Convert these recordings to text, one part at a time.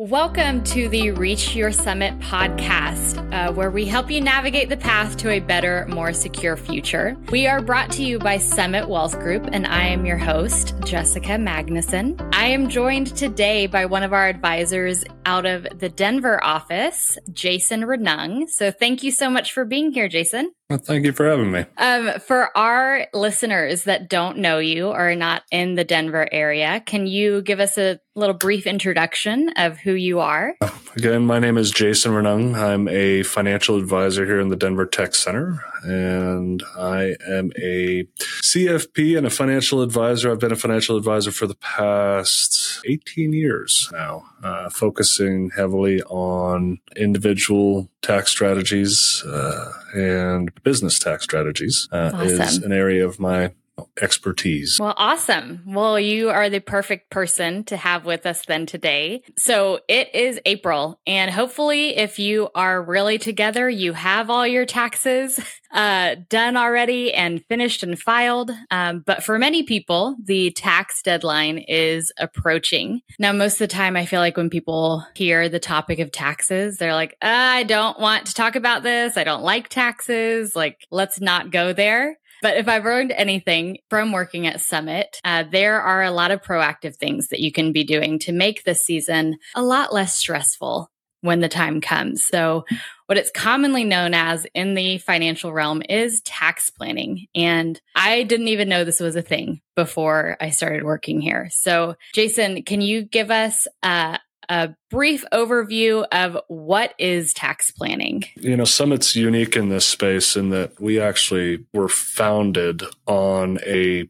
Welcome to the Reach Your Summit podcast, where we help you navigate the path to a better, more secure future. We are brought to you by Summit Wealth Group, and I am your host, Jessica Magnuson. I am joined today by one of our advisors out of the Denver office, Jason Renung. So thank you so much for being here, Jason. Well, thank you for having me. For our listeners that don't know you or are not in the Denver area, can you give us a little brief introduction of who you are? Again, my name is Jason Renung. I'm a financial advisor here in the Denver Tech Center, and I am a CFP and a financial advisor. I've been a financial advisor for the past 18 years now, focusing heavily on individual tax strategies and business tax strategies is an area of my expertise. Well, awesome. Well, you are the perfect person to have with us then today. So it is April, and hopefully if you are really together, you have all your taxes done already and finished and filed. But for many people, the tax deadline is approaching. Now, most of the time, I feel like when people hear the topic of taxes, they're like, I don't want to talk about this. I don't like taxes. Like, let's not go there. But if I've learned anything from working at Summit, there are a lot of proactive things that you can be doing to make this season a lot less stressful when the time comes. So what it's commonly known as in the financial realm is tax planning. And I didn't even know this was a thing before I started working here. So Jason, can you give us a brief overview of what is tax planning? You know, Summit's unique in this space in that we actually were founded on a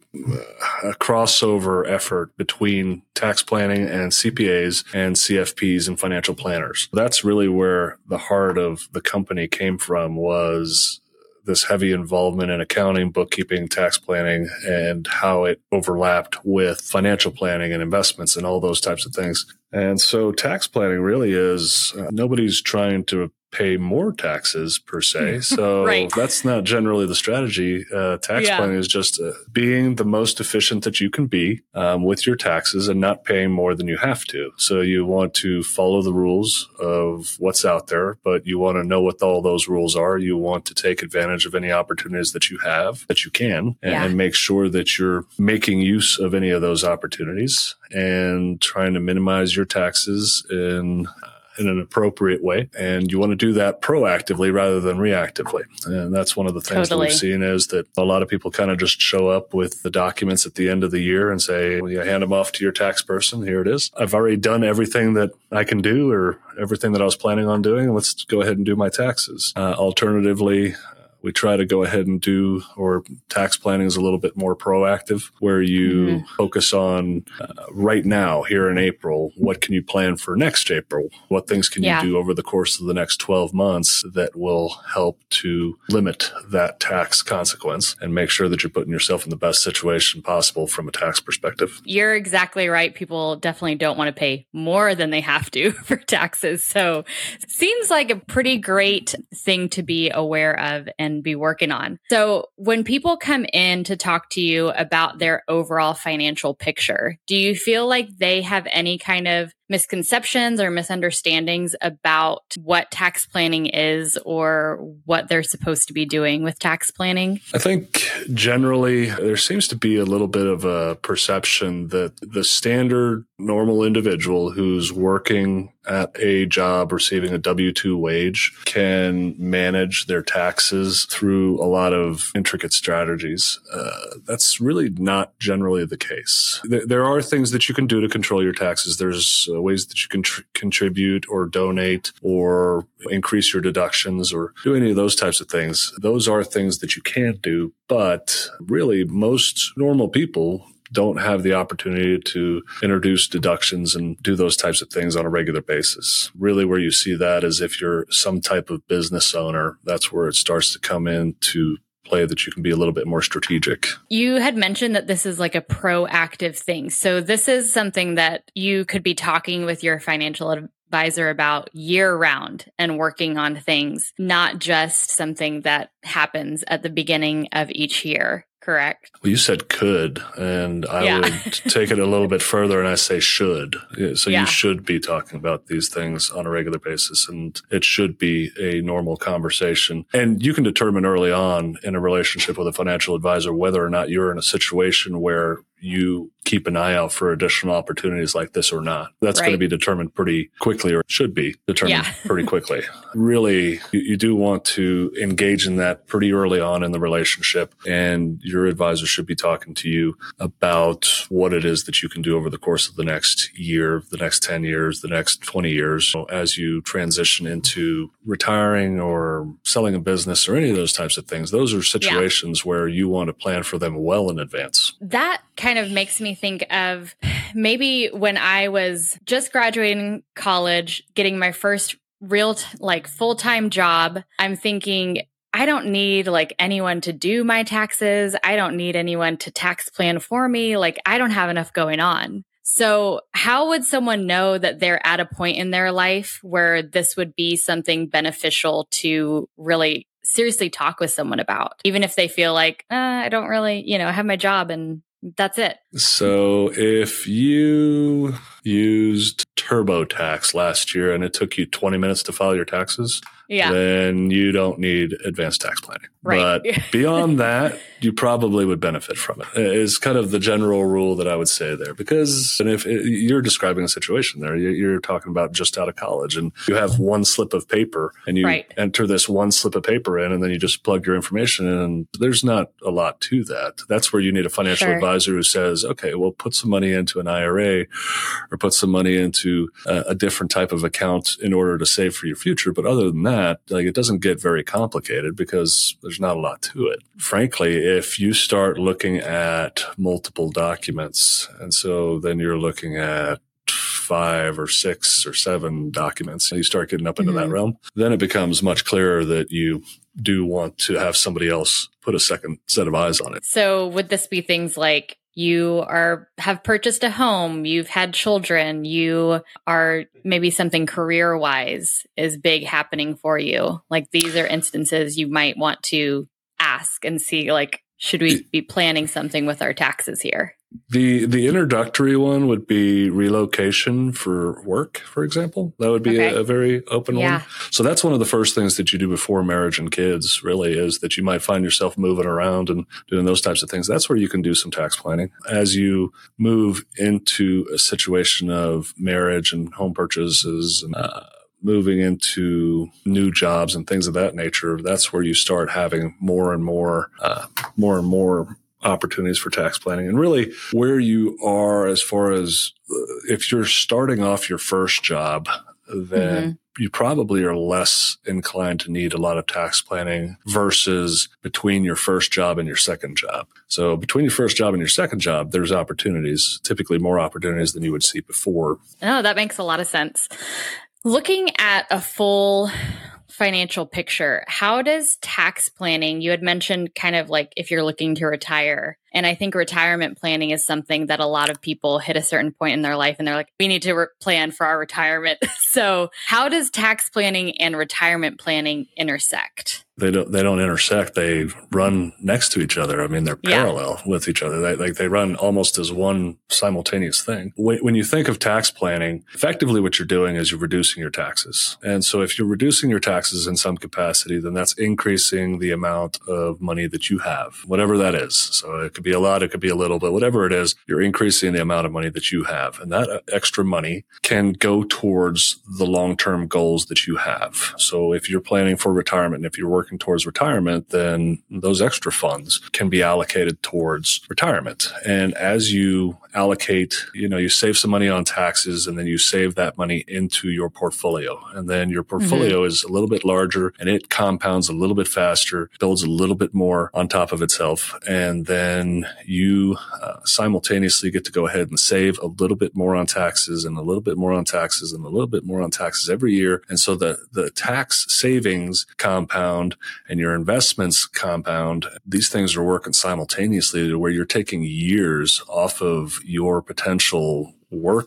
crossover effort between tax planning and CPAs and CFPs and financial planners. That's really where the heart of the company came from, was this heavy involvement in accounting, bookkeeping, tax planning, and how it overlapped with financial planning and investments and all those types of things. And so tax planning really is, nobody's trying to pay more taxes per se. So Right. That's not generally the strategy. Tax planning is just being the most efficient that you can be with your taxes and not paying more than you have to. So you want to follow the rules of what's out there, but you want to know what all those rules are. You want to take advantage of any opportunities that you have, that you can, and make sure that you're making use of any of those opportunities and trying to minimize your taxes in an appropriate way. And you want to do that proactively rather than reactively. And that's one of the things that we've seen, is that a lot of people kind of just show up with the documents at the end of the year and say, well, you hand them off to your tax person. Here it is. I've already done everything that I can do, or everything that I was planning on doing. Let's go ahead and do my taxes. Alternatively, we try to go ahead and do, or tax planning is a little bit more proactive, where you focus on right now, here in April, what can you plan for next April? What things can you do over the course of the next 12 months that will help to limit that tax consequence and make sure that you're putting yourself in the best situation possible from a tax perspective? You're exactly right. People definitely don't want to pay more than they have to for taxes. So it seems like a pretty great thing to be aware of and be working on. So when people come in to talk to you about their overall financial picture, do you feel like they have any kind of misconceptions or misunderstandings about what tax planning is or what they're supposed to be doing with tax planning? I think generally there seems to be a little bit of a perception that the standard normal individual who's working at a job receiving a W-2 wage can manage their taxes through a lot of intricate strategies. That's really not generally the case. There are things that you can do to control your taxes. There's ways that you can contribute or donate or increase your deductions or do any of those types of things. Those are things that you can do, but really most normal people don't have the opportunity to introduce deductions and do those types of things on a regular basis. Really where you see that is if you're some type of business owner, that's where it starts to come into play, that you can be a little bit more strategic. You had mentioned that this is like a proactive thing. So this is something that you could be talking with your financial advisor about year round and working on things, not just something that happens at the beginning of each year. correct? Well, you said could, and I would take it a little bit further and I say should. So you should be talking about these things on a regular basis, and it should be a normal conversation. And you can determine early on in a relationship with a financial advisor whether or not you're in a situation where you keep an eye out for additional opportunities like this or not. That's going to be determined pretty quickly, or should be determined pretty quickly. Really, you do want to engage in that pretty early on in the relationship, and your advisor should be talking to you about what it is that you can do over the course of the next year, the next 10 years, the next 20 years, as you transition into retiring or selling a business or any of those types of things. Those are situations where you want to plan for them well in advance. That kind of makes me think of maybe when I was just graduating college, getting my first real full-time job. I'm thinking, I don't need anyone to do my taxes. I don't need anyone to tax plan for me. I don't have enough going on. So how would someone know that they're at a point in their life where this would be something beneficial to really seriously talk with someone about, even if they feel like, I don't really, have my job and that's it? So if you used TurboTax last year and it took you 20 minutes to file your taxes, then you don't need advanced tax planning. Right. But beyond that, you probably would benefit from it. Is kind of the general rule that I would say there. Because if you're describing a situation there, you're talking about just out of college and you have one slip of paper and you enter this one slip of paper in and then you just plug your information in. And there's not a lot to that. That's where you need a financial advisor who says, okay, well, put some money into an IRA or put some money into a different type of account in order to save for your future. But other than that, it doesn't get very complicated because there's not a lot to it. Frankly, if you start looking at multiple documents, and so then you're looking at 5 or 6 or 7 documents, and you start getting up into that realm, then it becomes much clearer that you do want to have somebody else put a second set of eyes on it. So would this be things like you have purchased a home, you've had children, you are maybe something career-wise is big happening for you? These are instances you might want to ask and see, should we be planning something with our taxes here? The introductory one would be relocation for work, for example. That would be a very open one. So that's one of the first things that you do before marriage and kids, really, is that you might find yourself moving around and doing those types of things. That's where you can do some tax planning. As you move into a situation of marriage and home purchases and moving into new jobs and things of that nature, that's where you start having more and more opportunities for tax planning. And really where you are as far as if you're starting off your first job, then you probably are less inclined to need a lot of tax planning versus between your first job and your second job. So between your first job and your second job, there's opportunities, typically more opportunities than you would see before. Oh, that makes a lot of sense. Looking at a full financial picture, how does tax planning, you had mentioned kind of if you're looking to retire, and I think retirement planning is something that a lot of people hit a certain point in their life and they're like, we need to plan for our retirement. So how does tax planning and retirement planning intersect? They don't intersect. They run next to each other. I mean, they're parallel with each other. They run almost as one simultaneous thing. When you think of tax planning, effectively what you're doing is you're reducing your taxes. And so if you're reducing your taxes in some capacity, then that's increasing the amount of money that you have, whatever that is. So it could be a lot, it could be a little, but whatever it is, you're increasing the amount of money that you have. And that extra money can go towards the long-term goals that you have. So if you're planning for retirement, and if you're working towards retirement, then those extra funds can be allocated towards retirement. And as you allocate, you save some money on taxes and then you save that money into your portfolio. And then your portfolio is a little bit larger and it compounds a little bit faster, builds a little bit more on top of itself. And then you simultaneously get to go ahead and save a little bit more on taxes and a little bit more on taxes and a little bit more on taxes every year. And so the tax savings compound and your investments compound. These things are working simultaneously to where you're taking years off of your potential work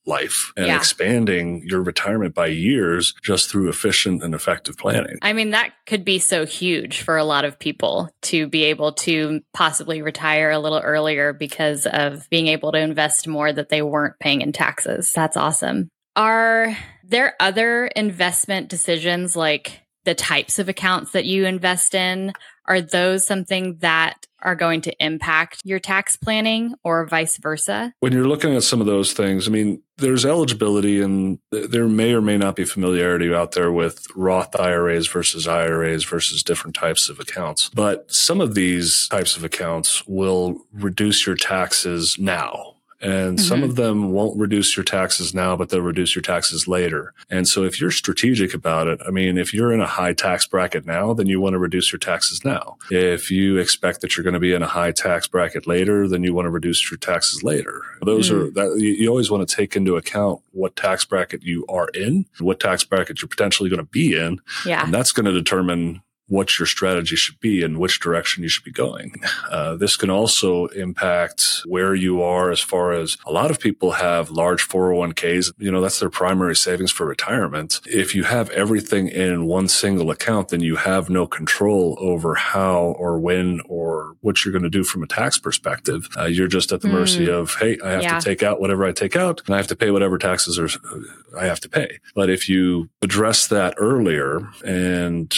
life and expanding your retirement by years just through efficient and effective planning. I mean, that could be so huge for a lot of people to be able to possibly retire a little earlier because of being able to invest more that they weren't paying in taxes. That's awesome. Are there other investment decisions, like the types of accounts that you invest in? Are those something that are going to impact your tax planning or vice versa? When you're looking at some of those things, I mean, there's eligibility and there may or may not be familiarity out there with Roth IRAs versus different types of accounts. But some of these types of accounts will reduce your taxes now. And some of them won't reduce your taxes now, but they'll reduce your taxes later. And so if you're strategic about it, I mean, if you're in a high tax bracket now, then you want to reduce your taxes now. If you expect that you're going to be in a high tax bracket later, then you want to reduce your taxes later. Those are that you always want to take into account what tax bracket you are in, what tax bracket you're potentially going to be in. Yeah. And that's going to determine what your strategy should be and which direction you should be going. This can also impact where you are as far as a lot of people have large 401ks. You know, that's their primary savings for retirement. If you have everything in one single account, then you have no control over how or when or what you're going to do from a tax perspective. You're just at the mercy of, hey, I have to take out whatever I take out and I have to pay whatever taxes I have to pay. But if you address that earlier and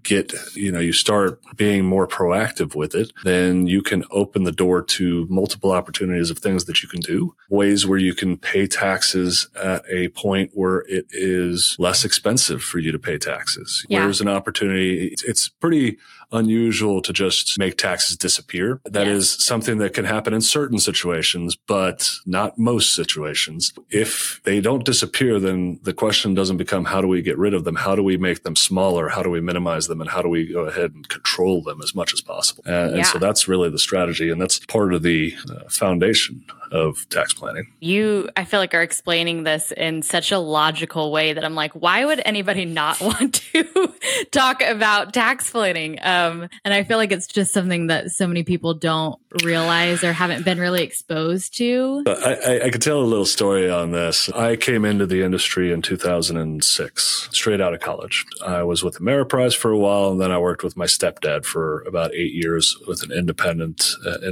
you start being more proactive with it, then you can open the door to multiple opportunities of things that you can do, ways where you can pay taxes at a point where it is less expensive for you to pay taxes. Yeah. Where's an opportunity? It's pretty unusual to just make taxes disappear. That is something that can happen in certain situations, but not most situations. If they don't disappear, then the question doesn't become how do we get rid of them? How do we make them smaller? How do we minimize them? And how do we go ahead and control them as much as possible? And so that's really the strategy. And that's part of the foundation of tax planning. You, I feel like, are explaining this in such a logical way that I'm like, why would anybody not want to talk about tax planning? And I feel like it's just something that so many people don't realize or haven't been really exposed to. I could tell a little story on this. I came into the industry in 2006, straight out of college. I was with Ameriprise for a while, and then I worked with my stepdad for about 8 years with an independent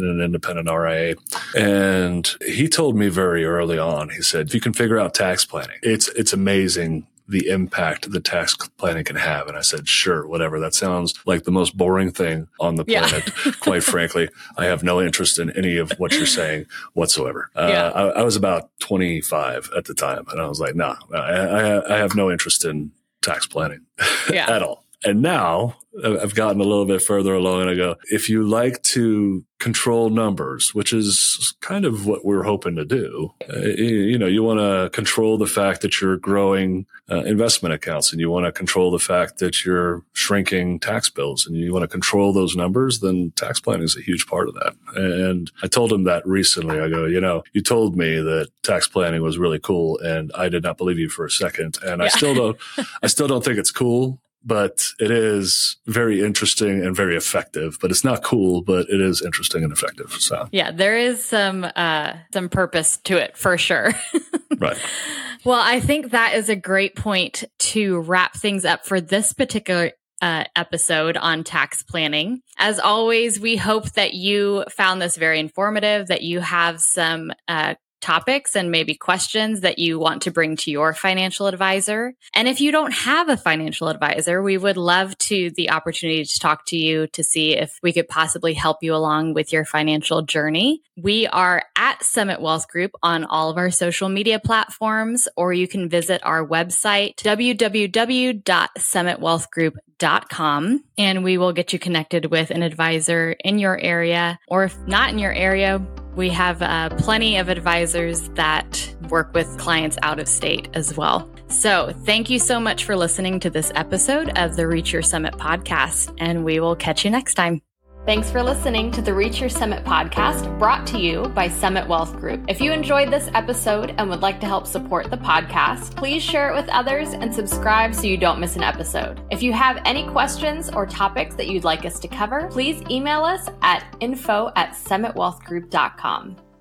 RIA. And he told me very early on, he said, if you can figure out tax planning, it's amazing the impact that tax planning can have. And I said, sure, whatever. That sounds like the most boring thing on the planet. Quite frankly, I have no interest in any of what you're saying whatsoever. I was about 25 at the time. And I was like, no, I have no interest in tax planning at all. And now I've gotten a little bit further along and I go, if you like to control numbers, which is kind of what we're hoping to do, you want to control the fact that you're growing investment accounts and you want to control the fact that you're shrinking tax bills and you want to control those numbers, then tax planning is a huge part of that. And I told him that recently. I go, you told me that tax planning was really cool and I did not believe you for a second. And I still don't think it's cool. But it is very interesting and very effective. But it's not cool, but it is interesting and effective. So yeah, there is some purpose to it for sure. Right. Well, I think that is a great point to wrap things up for this particular episode on tax planning. As always, we hope that you found this very informative, that you have some topics and maybe questions that you want to bring to your financial advisor. And if you don't have a financial advisor, we would love the opportunity to talk to you to see if we could possibly help you along with your financial journey. We are at Summit Wealth Group on all of our social media platforms, or you can visit our website, www.summitwealthgroup.com, and we will get you connected with an advisor in your area, or if not in your area, we have plenty of advisors that work with clients out of state as well. So thank you so much for listening to this episode of the Reach Your Summit podcast, and we will catch you next time. Thanks for listening to the Reach Your Summit podcast, brought to you by Summit Wealth Group. If you enjoyed this episode and would like to help support the podcast, please share it with others and subscribe so you don't miss an episode. If you have any questions or topics that you'd like us to cover, please email us at info@summitwealthgroup.com.